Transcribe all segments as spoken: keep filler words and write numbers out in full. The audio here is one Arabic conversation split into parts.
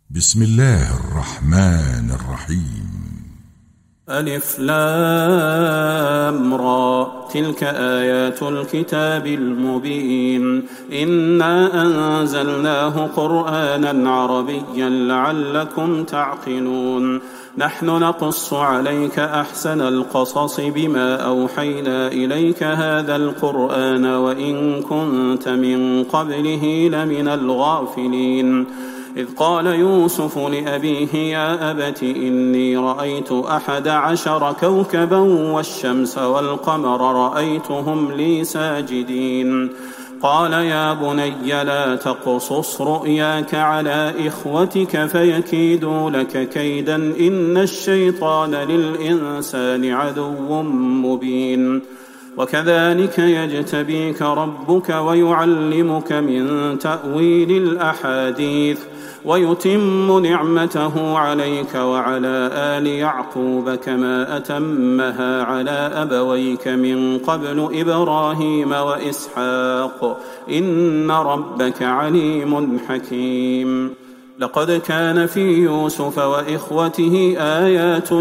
بسم الله الرحمن الرحيم. ألف لام را، تلك آيات الكتاب المبين. إنا أنزلناه قرآنا عربيا لعلكم تعقلون. نحن نقص عليك أحسن القصص بما أوحينا إليك هذا القرآن وإن كنت من قبله لمن الغافلين. إذ قال يوسف لأبيه يا أبت إني رأيت أحد عشر كوكبا والشمس والقمر رأيتهم لي ساجدين. قال يا بني لا تقصص رؤياك على إخوتك فيكيدوا لك كيدا إن الشيطان للإنسان عدو مبين. وكذلك يجتبيك ربك ويعلمك من تأويل الأحاديث ويتم نعمته عليك وعلى آل يعقوب كما أتمها على أبويك من قبل إبراهيم وإسحاق إن ربك عليم حكيم. لقد كان في يوسف وإخوته آيات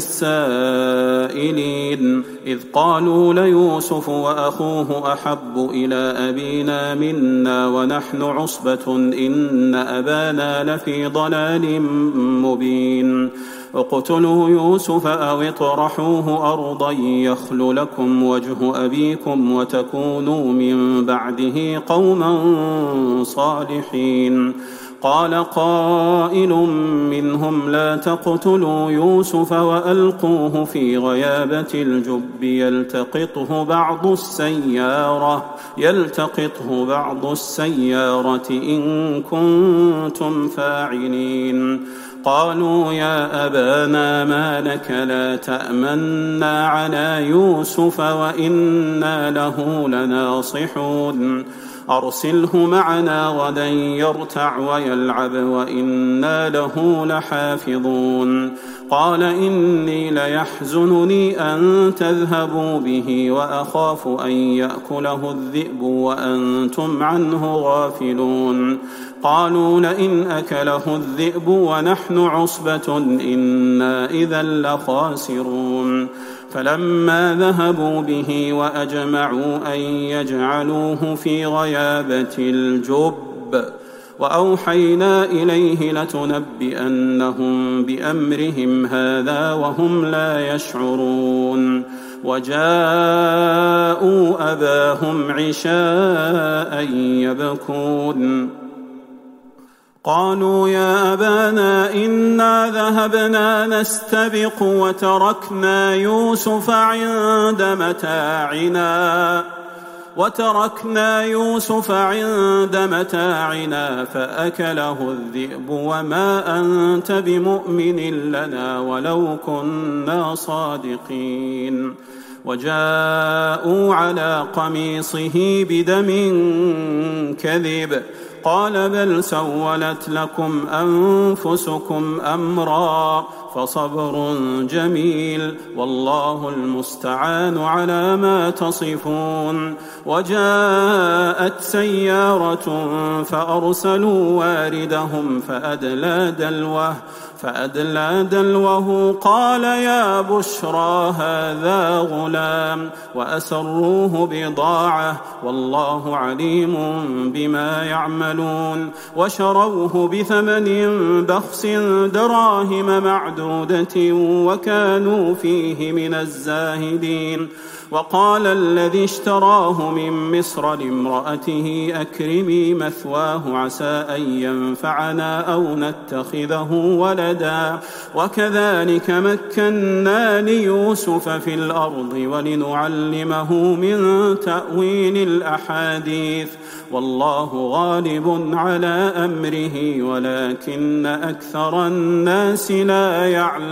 للسائلين إذ قالوا ليوسف وأخوه أحب إلى أبينا منا ونحن عصبة إن أبانا لفي ضلال مبين. اقتلوا يوسف أو اطرحوه أرضا يخل لكم وجه أبيكم وتكونوا من بعده قوما صالحين. قال قائل منهم لا تقتلوا يوسف وألقوه في غيابة الجب يلتقطه بعض السيارة يلتقطه بعض السيارة إن كنتم فاعلين. قالوا يا أبانا ما لك لا تأمنا على يوسف وإنا له لناصحون. أرسله معنا غدا يرتع ويلعب وإنا له لحافظون. قال إني ليحزنني أن تذهبوا به وأخاف أن يأكله الذئب وأنتم عنه غافلون. قالوا لئن أكله الذئب ونحن عصبة إنا إذا لخاسرون. فلما ذهبوا به وأجمعوا أن يجعلوه في غيابة الجب وأوحينا إليه لتنبئنهم بأمرهم هذا وهم لا يشعرون. وجاءوا أباهم عشاء يبكون. قالوا يا أبانا إنا ذهبنا نستبق وتركنا يوسف عند متاعنا وتركنا يوسف عند متاعنا فأكله الذئب وما أنت بمؤمن لنا ولو كنا صادقين. وجاءوا على قميصه بدم كذب قال بل سولت لكم أنفسكم أمرا فصبر جميل والله المستعان على ما تصفون. وجاءت سيارة فأرسلوا واردهم فأدلى دلوه فأدلى دلوه قال يا بشرى هذا غلام وأسروه بضاعة والله عليم بما يعملون. وشروه بثمن بخس دراهم معدودة وكانوا فيه من الزاهدين. وقال الذي اشتراه من مصر لامرأته أكرمي مثواه عسى أن ينفعنا أو نتخذه ولدا وكذلك مكنا ليوسف في الأرض ولنعلمه من تأويل الأحاديث والله غالب على أمره ولكن أكثر الناس لا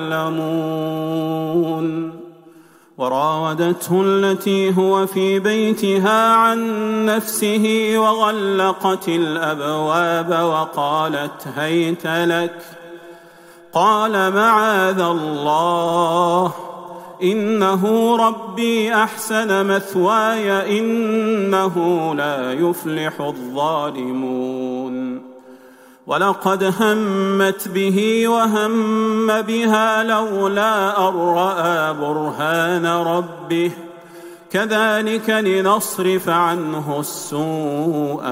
يعلمون. وراودته التي هو في بيتها عن نفسه وغلقت الأبواب وقالت هيت لك. قال معاذ الله إنه ربي أحسن مثواي إنه لا يفلح الظالمون. ولقد همت به وهم بها لولا أن رأى برهان ربه كذلك لنصرف عنه السوء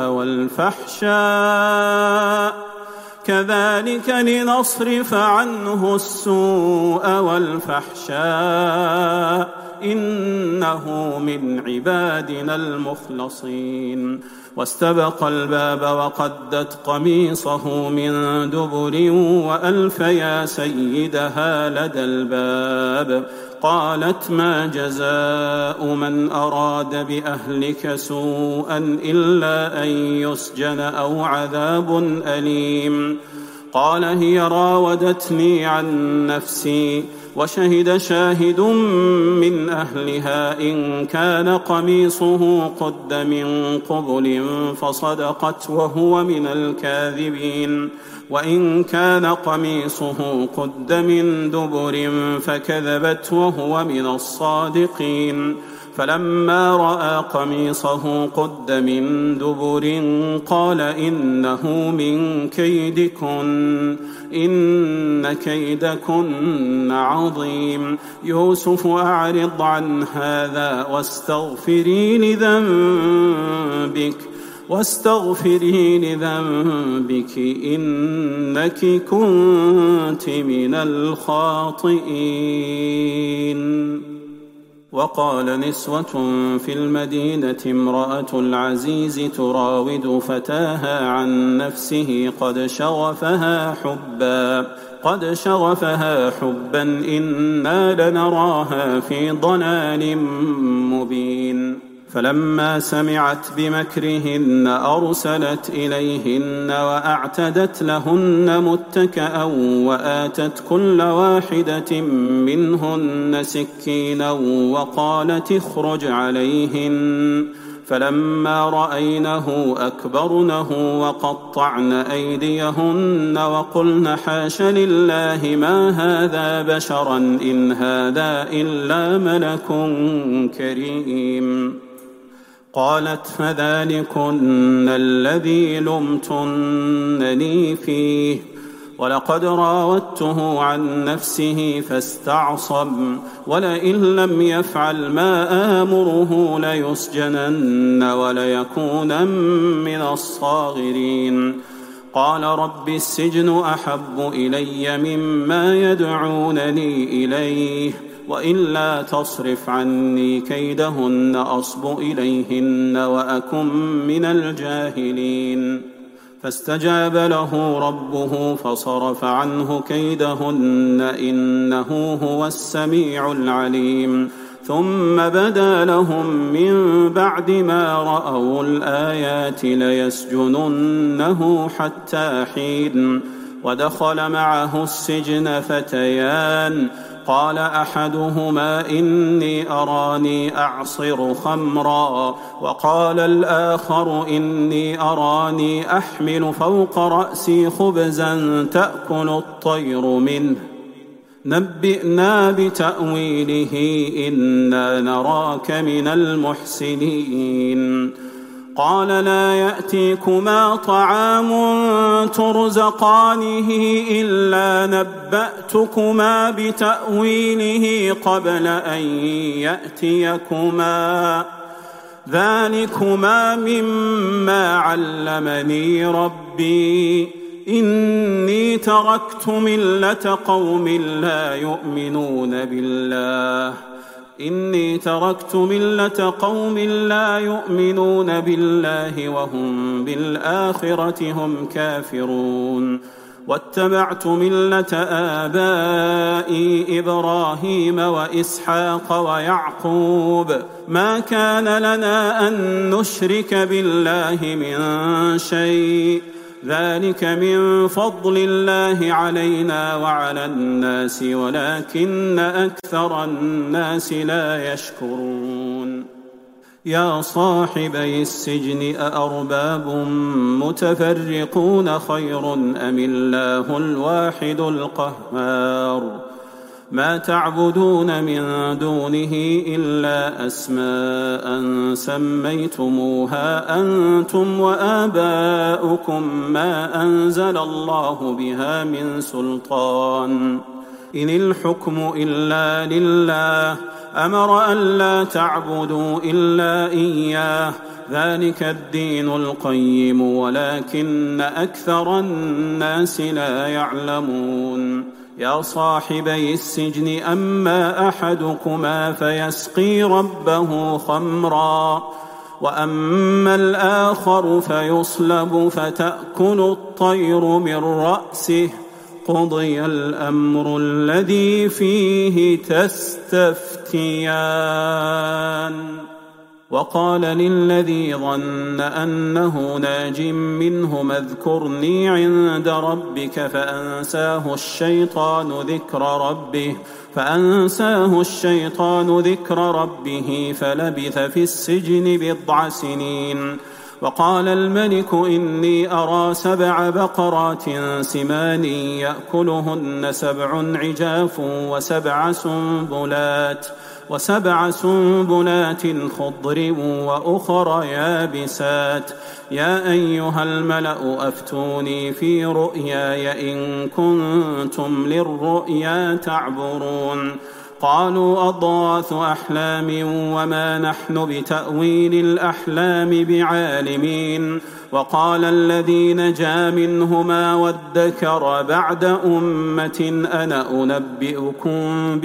والفحشاء كذلك لنصرف عنه السوء والفحشاء إنه من عبادنا المخلصين. واستبق الباب وقدت قميصه من دبر وألف يا سيدها لدى الباب. قالت ما جزاء من أراد بأهلك سوءا إلا أن يسجن أو عذاب أليم. قال هي راودتني عن نفسي وشهد شاهد من أهلها إن كان قميصه قد من قبل فصدقت وهو من الكاذبين وإن كان قميصه قد من دبر فكذبت وهو من الصادقين. فلما رأى قميصه قد من دبر قال إنه من كيدكن إن كيدكن عظيم. يوسف أعرض عن هذا واستغفري لذنبك واستغفري لذنبك إنك كنت من الخاطئين. وقال نسوة في المدينة امرأة العزيز تراود فتاها عن نفسه قد شغفها حبا قد شغفها حبا إنا لنراها في ضلال مبين. فلما سمعت بمكرهن أرسلت إليهن وأعتدت لهن متكأ وآتت كل واحدة منهن سكينا وقالت اخرج عليهن. فلما رأينه أكبرنه وقطعن أيديهن وقلن حاش لله ما هذا بشرا إن هذا إلا ملك كريم. قالت فذلكن الذي لمتنني فيه ولقد راودته عن نفسه فاستعصم ولئن لم يفعل ما آمره ليسجنن وليكونن من الصاغرين. قال رب السجن أحب إلي مما يدعونني إليه وإلا تصرف عني كيدهن أصب إليهن وأكن من الجاهلين. فاستجاب له ربه فصرف عنه كيدهن إنه هو السميع العليم. ثم بدا لهم من بعد ما رأوا الآيات ليسجننه حتى حين. ودخل معه السجن فتيان قال أحدهما إني أراني أعصر خمرا وقال الآخر إني أراني أحمل فوق رأسي خبزا تأكل الطير منه نبئنا بتأويله إنا نراك من المحسنين. قال لا يأتيكما طعام ترزقانه إلا نبأتكما بتأويله قبل أن يأتيكما ذلكما مما علمني ربي إني تركت ملة قوم لا يؤمنون بالله إني تركت ملة قوم لا يؤمنون بالله وهم بالآخرة هم كافرون. واتبعت ملة آبائي إبراهيم وإسحاق ويعقوب ما كان لنا أن نشرك بالله من شيء ذلك من فضل الله علينا وعلى الناس ولكن أكثر الناس لا يشكرون. يا صاحبي السجن أأرباب متفرقون خير أم الله الواحد القهار ما تعبدون من دونه إلا أسماء سميتموها أنتم وآباؤكم ما أنزل الله بها من سلطان إن الحكم إلا لله أمر أن لا تعبدوا إلا إياه ذلك الدين القيم ولكن أكثر الناس لا يعلمون يا صاحبي السجن أما أحدكما فيسقي ربه خمرا وأما الآخر فيصلب فتأكل الطير من رأسه قضي الأمر الذي فيه تستفتيان وقال للذي ظن أنه ناج منهما اذكرني عند ربك فأنساه الشيطان ذكر ربه فأنساه الشيطان ذكر ربه فلبث في السجن بضع سنين وقال الملك إني أرى سبع بقرات سمان يأكلهن سبع عجاف وسبع سنبلات وسبع سنبلات خضر وأخر يابسات يا أيها الملأ أفتوني في رؤياي إن كنتم للرؤيا تعبرون قالوا أضغاث أحلام وما نحن بتأويل الأحلام بعالمين وقال الذي نجا منهما وادكر بعد أمة أنا أنبئكم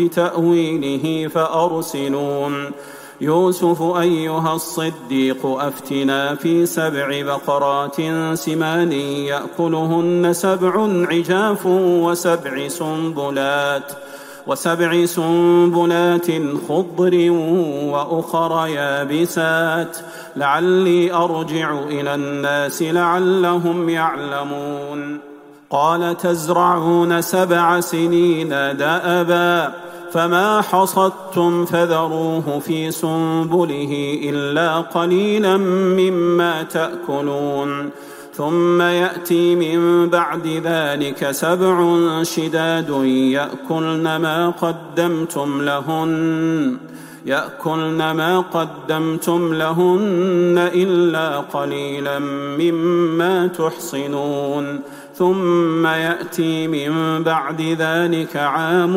بتأويله فأرسلون يوسف أيها الصديق أفتنا في سبع بقرات سمان يأكلهن سبع عجاف وسبع سنبلات وسبع سنبلات خضر وأخر يابسات لعلي أرجع إلى الناس لعلهم يعلمون قال تزرعون سبع سنين دأبا فما حصدتم فذروه في سنبله إلا قليلا مما تأكلون ثم يأتي من بعد ذلك سبع شداد يأكلن ما قدمتم لهن يأكلن ما قدمتم لهن إلا قليلا مما تحصنون ثم يأتي من بعد ذلك عام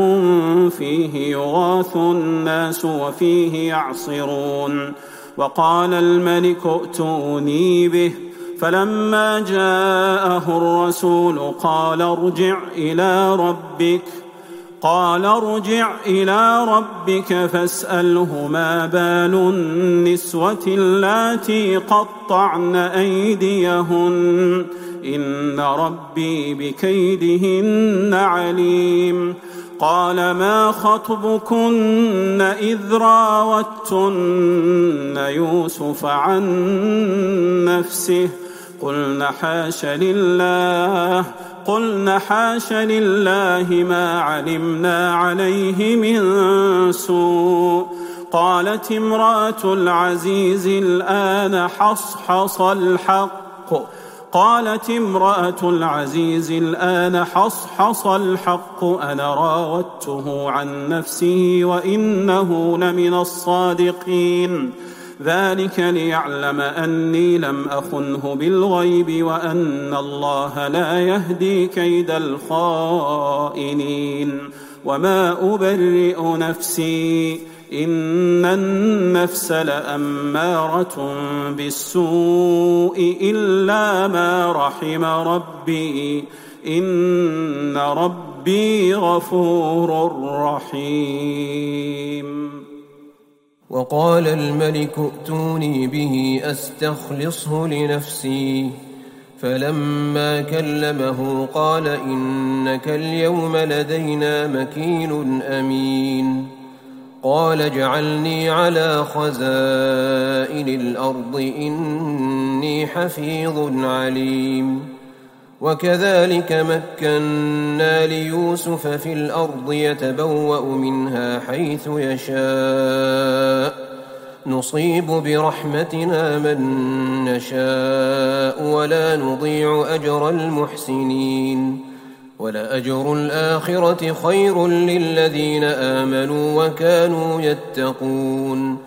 فيه يغاث الناس وفيه يعصرون وقال الملك ائتوني به فلما جاءه الرسول قال ارجع إلى ربك قال ارجع إلى ربك فاسأله ما بال النسوة اللاتي قطعن أيديهن إن ربي بكيدهن عليم قال ما خطبكن إذ راوتن يوسف عن نفسه قلنا حاش لله قلنا حاش لله ما علمنا عليه من سوء قالت امرأة العزيز الآن حصحص الحق قالت امرأة العزيز الآن حصحص الحق أنا راودته عن نفسه وإنه لمن الصادقين ذلك ليعلم أني لم أخنه بالغيب وأن الله لا يهدي كيد الخائنين وما أبرئ نفسي إن النفس لأمارة بالسوء إلا ما رحم ربي إن ربي غفور رحيم وقال الملك ائتوني به أستخلصه لنفسي فلما كلمه قال إنك اليوم لدينا مكين أمين قال اجعلني على خزائن الأرض إني حفيظ عليم وكذلك مكنا ليوسف في الأرض يتبوأ منها حيث يشاء نصيب برحمتنا من نشاء ولا نضيع أجر المحسنين ولأجر الآخرة خير للذين آمنوا وكانوا يتقون.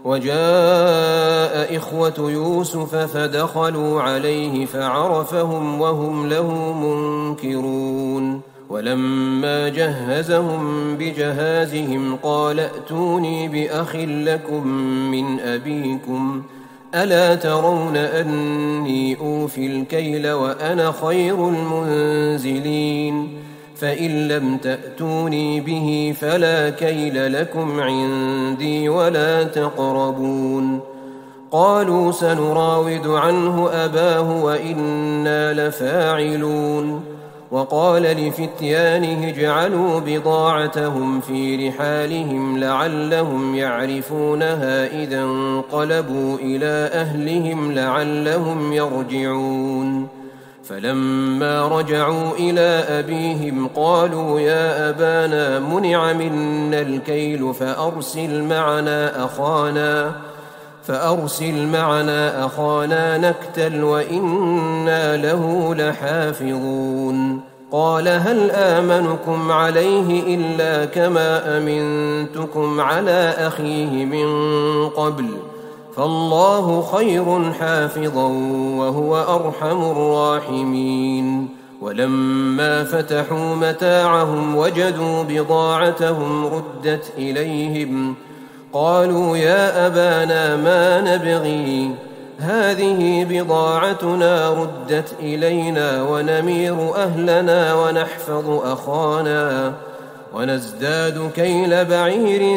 وجاء إخوة يوسف فدخلوا عليه فعرفهم وهم له منكرون. ولما جهزهم بجهازهم قال ائتوني بأخ لكم من أبيكم ألا ترون أني أوفي الكيل وأنا خير المنزلين فإن لم تأتوني به فلا كيل لكم عندي ولا تقربون. قالوا سنراود عنه أباه وإنا لفاعلون. وقال لفتيانه اجعلوا بضاعتهم في رحالهم لعلهم يعرفونها إذا انقلبوا إلى أهلهم لعلهم يرجعون. فلما رجعوا إلى أبيهم قالوا يا أبانا منع منا الكيل فأرسل معنا أخانا فأرسل معنا أخانا نكتل وإنا له لحافظون. قال هل آمنكم عليه إلا كما أمنتكم على أخيه من قبل فالله خير حافظا وهو أرحم الراحمين. ولما فتحوا متاعهم وجدوا بضاعتهم ردت إليهم قالوا يا أبانا ما نبغي هذه بضاعتنا ردت إلينا ونمير أهلنا ونحفظ أخانا ونزداد كيل بعير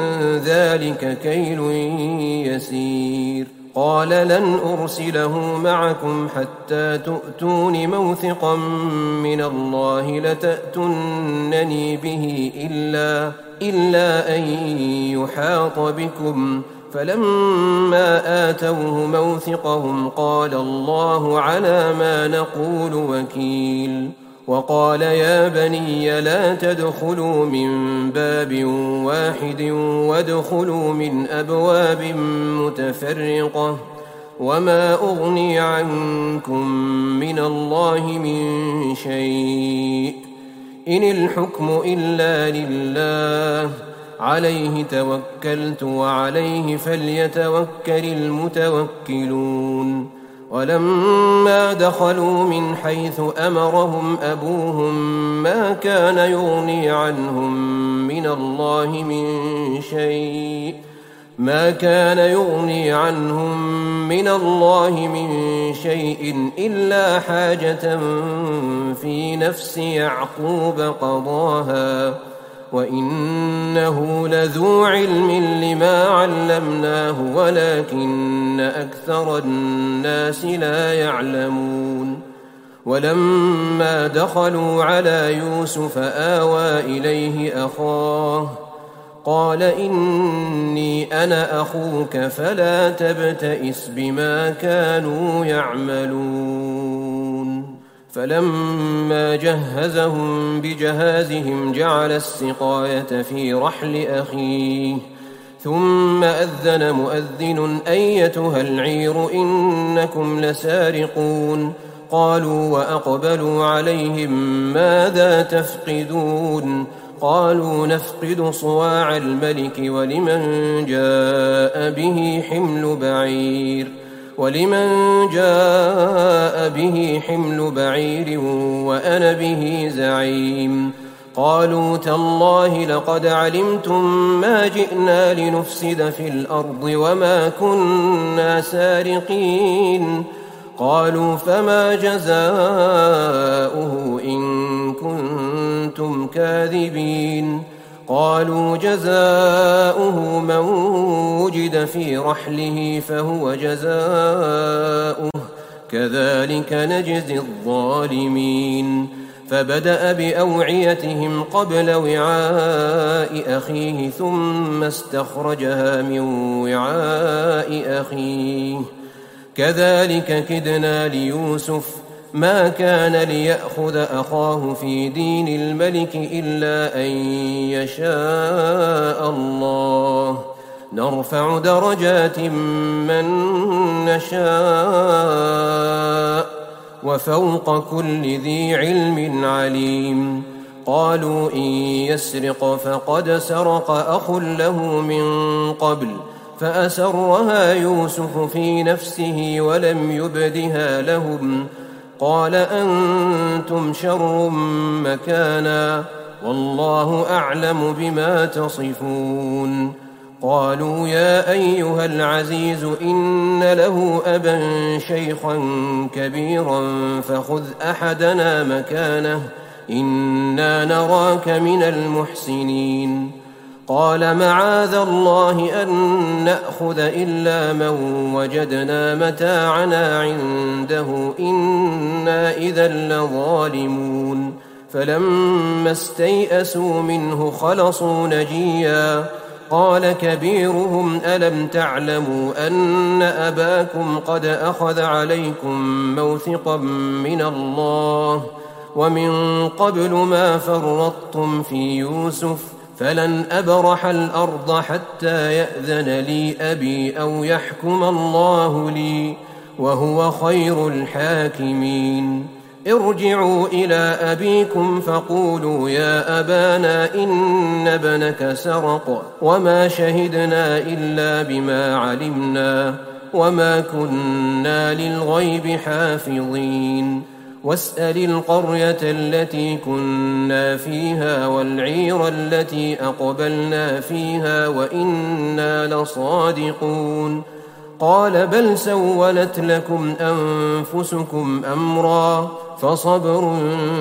ذلك كيل يسير. قال لن أرسله معكم حتى تؤتون موثقا من الله لتأتونني به إلا, إلا أن يحاط بكم. فلما آتوه موثقهم قال الله على ما نقول وكيل. وقال يا بني لا تدخلوا من باب واحد وادخلوا من أبواب متفرقة وما أغني عنكم من الله من شيء إن الحكم إلا لله عليه توكلت وعليه فليتوكل المتوكلون. ولما دخلوا من حيث أمرهم أبوهم ما كان يغني عنهم من الله من شيء ما كان يغني عنهم من الله من شيء إلا حاجة في نفس يعقوب قضاها وإنه لذو علم لما علمناه ولكن أكثر الناس لا يعلمون. ولما دخلوا على يوسف آوى إليه أخاه قال إني أنا أخوك فلا تبتئس بما كانوا يعملون. فلما جهزهم بجهازهم جعل السقاية في رحل أخيه ثم أذن مؤذن أيتها العير إنكم لسارقون. قالوا وأقبلوا عليهم ماذا تفقدون قالوا نفقد صواع الملك ولمن جاء به حمل بعير ولمن جاء به حمل بعير وأنا به زعيم. قالوا تالله لقد علمتم ما جئنا لنفسد في الأرض وما كنا سارقين. قالوا فما جزاؤه إن كنتم كاذبين. قالوا جزاؤه من وجد في رحله فهو جزاؤه كذلك نجزي الظالمين. فبدأ بأوعيتهم قبل وعاء أخيه ثم استخرجها من وعاء أخيه كذلك كدنا ليوسف ما كان ليأخذ أخاه في دين الملك إلا أن يشاء الله نرفع درجات من نشاء وفوق كل ذي علم عليم. قالوا إن يسرق فقد سرق أخ له من قبل فأسرها يوسف في نفسه ولم يبدها لهم. قال أنتم شر مكانا والله أعلم بما تصفون. قالوا يا أيها العزيز إن له أبا شيخا كبيرا فخذ أحدنا مكانه إنا نراك من المحسنين. قال معاذ الله أن نأخذ إلا من وجدنا متاعنا عنده إنا إذا لظالمون. فلما استيئسوا منه خلصوا نجيا. قال كبيرهم ألم تعلموا أن أباكم قد أخذ عليكم موثقا من الله ومن قبل ما فرطتم في يوسف فلن أبرح الأرض حتى يأذن لي أبي أو يحكم الله لي وهو خير الحاكمين. ارجعوا إلى أبيكم فقولوا يا أبانا إن ابنك سرق وما شهدنا إلا بما علمنا وما كنا للغيب حافظين. واسأل القرية التي كنا فيها والعير التي أقبلنا فيها وإنا لصادقون. قال بل سولت لكم أنفسكم أمرا فصبر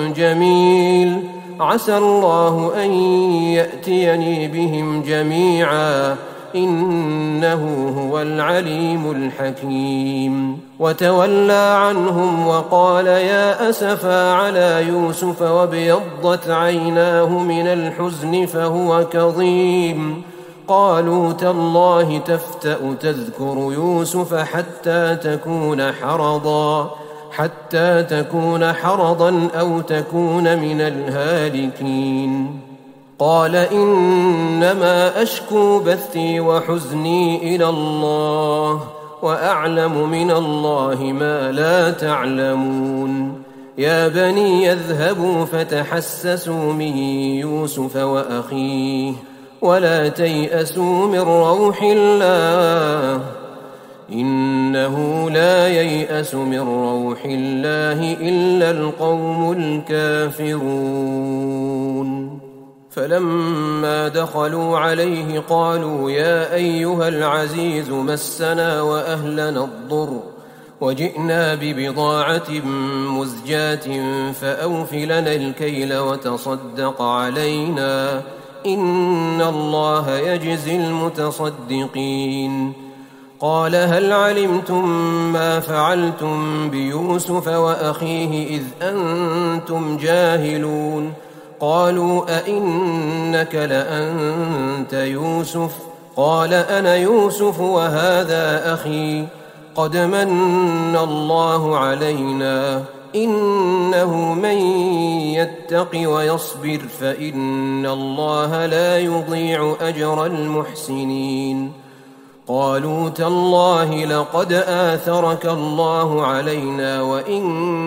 جميل عسى الله أن يأتيني بهم جميعا إنه هو العليم الحكيم. وتولى عنهم وقال يا أسفا على يوسف وابيضت عيناه من الحزن فهو كظيم. قالوا تالله تفتأ تذكر يوسف حتى تكون حرضا حتى تكون حرضا أو تكون من الهالكين. قال إنما أشكو بثي وحزني إلى الله وأعلم من الله ما لا تعلمون. يا بني يذهبوا فتحسسوا من يوسف وأخيه ولا تيأسوا من روح الله إنه لا ييأس من روح الله إلا القوم الكافرون. فلما دخلوا عليه قالوا يا أيها العزيز مسنا وأهلنا الضر وجئنا ببضاعة مزجاة فأوف لنا الكيل وتصدق علينا إن الله يجزي المتصدقين. قال هل علمتم ما فعلتم بيوسف وأخيه إذ أنتم جاهلون؟ قالوا أئنك لأنت يوسف؟ قال أنا يوسف وهذا أخي قد من الله علينا إنه من يتق ويصبر فإن الله لا يضيع أجر المحسنين. قالوا تالله لقد آثرك الله علينا وإن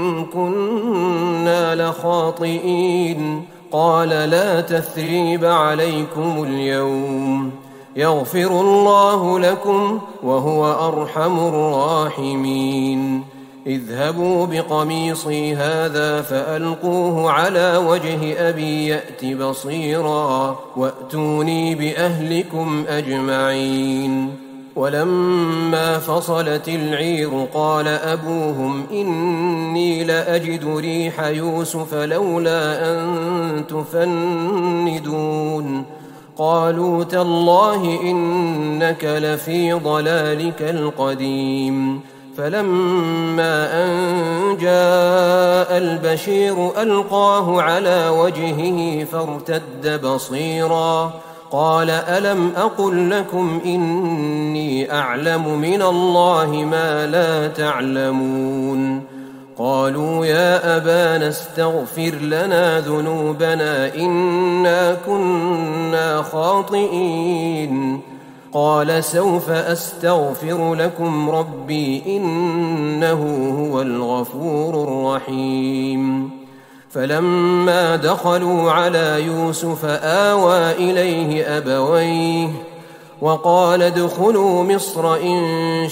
كنا لخاطئين. قال لا تثريب عليكم اليوم يغفر الله لكم وهو أرحم الراحمين. اذهبوا بقميصي هذا فألقوه على وجه أبي يأت بصيرا وأتوني بأهلكم أجمعين. ولما فصلت العير قال أبوهم إني لأجد ريح يوسف لولا أن تفندون. قالوا تالله إنك لفي ضلالك القديم. فلما أن جاء البشير ألقاه على وجهه فارتد بصيرا قال ألم أقل لكم إني أعلم من الله ما لا تعلمون. قالوا يا أبانا استغفر لنا ذنوبنا إنا كنا خاطئين. قال سوف أستغفر لكم ربي إنه هو الغفور الرحيم. فلما دخلوا على يوسف آوى إليه أبويه وقال ادخلوا مصر إن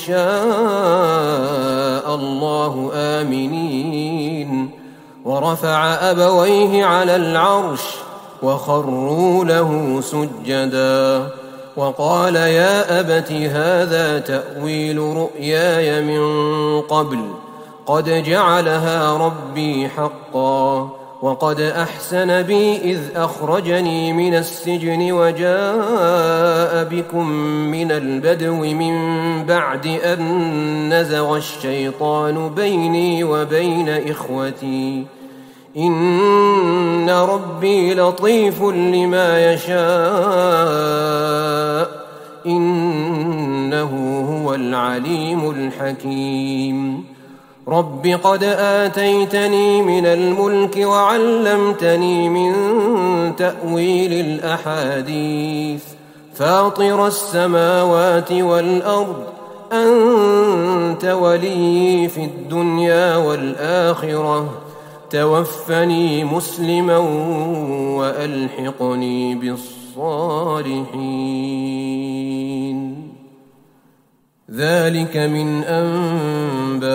شاء الله آمنين. ورفع أبويه على العرش وخروا له سجدا وقال يا أبت هذا تأويل رؤياي من قبل قد جعلها ربي حقا وقد أحسن بي إذ أخرجني من السجن وجاء بكم من البدو من بعد أن نزغ الشيطان بيني وبين إخوتي إن ربي لطيف لما يشاء إنه هو العليم الحكيم. رب قد آتيتني من الملك وعلمتني من تأويل الأحاديث فاطر السماوات والأرض أنت ولي في الدنيا والآخرة توفني مسلما وألحقني بالصالحين. ذلك من أنباء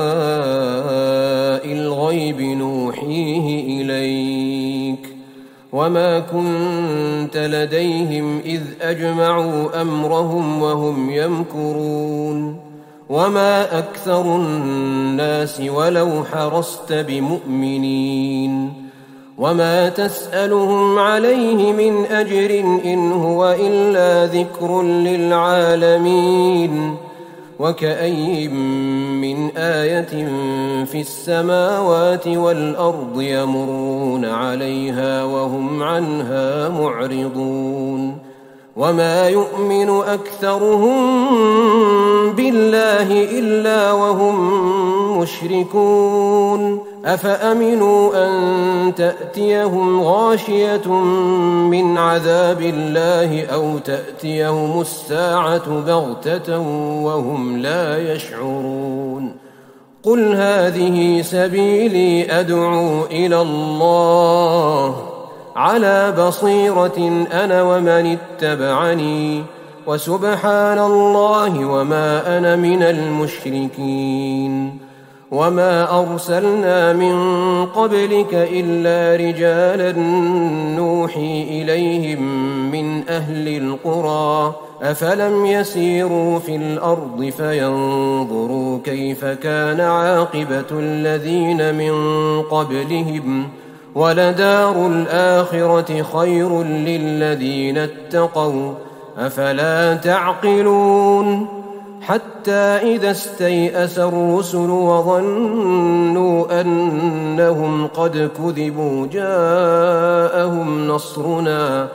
الغيب نوحيه إليك وما كنت لديهم إذ أجمعوا أمرهم وهم يمكرون وما أكثر الناس ولو حرصت بمؤمنين وما تسألهم عليه من أجر إن هو إلا ذكر للعالمين. وكأي من آية في السماوات والأرض يمرون عليها وهم عنها معرضون وما يؤمن أكثرهم بالله إلا وهم مشركون. أفأمنوا أن تأتيهم غاشية من عذاب الله أو تأتيهم الساعة بغتة وهم لا يشعرون. قل هذه سبيلي أدعو إلى الله على بصيرة أنا ومن اتبعني وسبحان الله وما أنا من المشركين. وما أرسلنا من قبلك إلا رجالا نوحي إليهم من أهل القرى أفلم يسيروا في الأرض فينظروا كيف كان عاقبة الذين من قبلهم ولدار الآخرة خير للذين اتقوا أفلا تعقلون. حتى إذا استيأس الرسل وظنوا أنهم قد كذبوا جاءهم نصرنا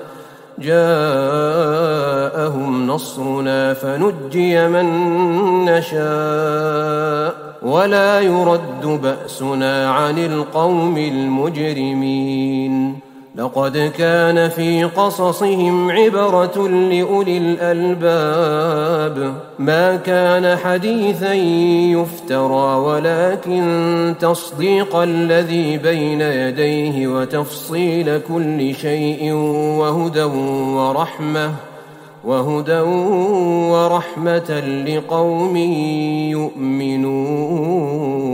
جاءهم نصرنا فنجي من نشاء ولا يرد بأسنا عن القوم المجرمين. لقد كان في قصصهم عبرة لأولي الألباب ما كان حديثا يفترى ولكن تصديق الذي بين يديه وتفصيل كل شيء وهدى ورحمة وهدى ورحمة لقوم يؤمنون.